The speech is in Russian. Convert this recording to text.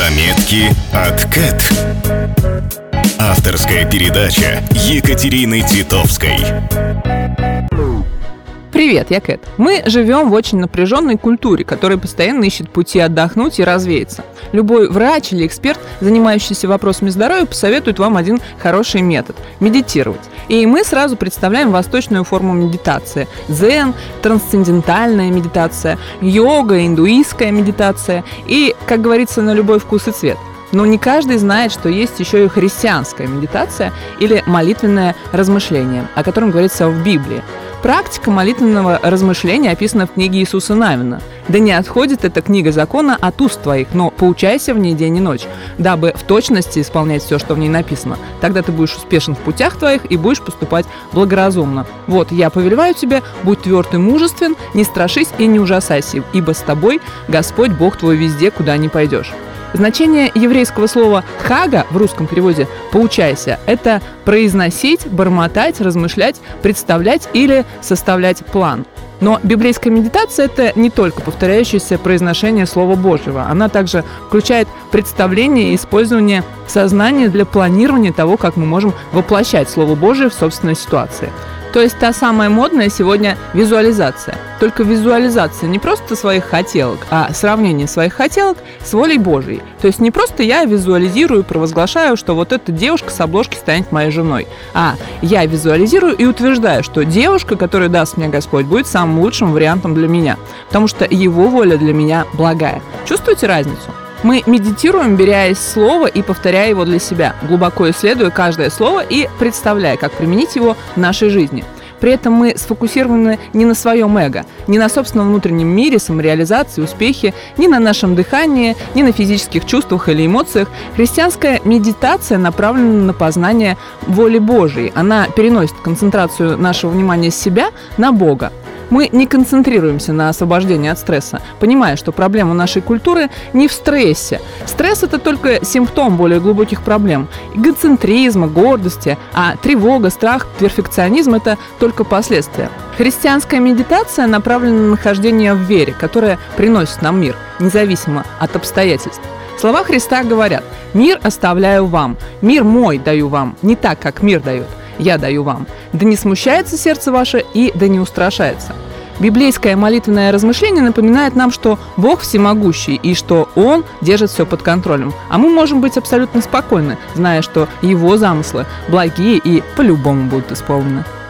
Заметки от Кэт. Авторская передача Екатерины Титовской. Привет, я Кэт. Мы живем в очень напряженной культуре, которая постоянно ищет пути отдохнуть и развеяться. Любой врач или эксперт, занимающийся вопросами здоровья, посоветует вам один хороший метод – медитировать. И мы сразу представляем восточную форму медитации – дзен, трансцендентальная медитация, йога, индуистская медитация и, как говорится, на любой вкус и цвет. Но не каждый знает, что есть еще и христианская медитация или молитвенное размышление, о котором говорится в Библии. Практика молитвенного размышления описана в книге Иисуса Навина. «Да не отходит эта книга закона от уст твоих, но поучайся в ней день и ночь, дабы в точности исполнять все, что в ней написано. Тогда ты будешь успешен в путях твоих и будешь поступать благоразумно. Вот, я повелеваю тебе, будь тверд и мужествен, не страшись и не ужасайся, ибо с тобой Господь Бог твой везде, куда ни пойдешь». Значение еврейского слова «хага» в русском переводе «поучайся» – это произносить, бормотать, размышлять, представлять или составлять план. Но библейская медитация – это не только повторяющееся произношение Слова Божьего. Она также включает представление и использование сознания для планирования того, как мы можем воплощать Слово Божие в собственной ситуации. То есть та самая модная сегодня визуализация. Только визуализация не просто своих хотелок, а сравнение своих хотелок с волей Божией. То есть не просто я визуализирую и провозглашаю, что вот эта девушка с обложки станет моей женой, а я визуализирую и утверждаю, что девушка, которую даст мне Господь, будет самым лучшим вариантом для меня, потому что Его воля для меня благая. Чувствуете разницу? Мы медитируем, беря из слова и повторяя его для себя, глубоко исследуя каждое слово и представляя, как применить его в нашей жизни. При этом мы сфокусированы не на своем эго, не на собственном внутреннем мире, самореализации, успехе, ни на нашем дыхании, ни на физических чувствах или эмоциях. Христианская медитация направлена на познание воли Божией. Она переносит концентрацию нашего внимания с себя на Бога. Мы не концентрируемся на освобождении от стресса, понимая, что проблема нашей культуры не в стрессе. Стресс – это только симптом более глубоких проблем – эгоцентризма, гордости, а тревога, страх, перфекционизм – это только последствия. Христианская медитация направлена на нахождение в вере, которая приносит нам мир, независимо от обстоятельств. Слова Христа говорят: «Мир оставляю вам, мир мой даю вам, не так, как мир дает. Я даю вам. Да не смущается сердце ваше и да не устрашается». Библейское молитвенное размышление напоминает нам, что Бог всемогущий и что Он держит все под контролем. А мы можем быть абсолютно спокойны, зная, что Его замыслы благие и по-любому будут исполнены.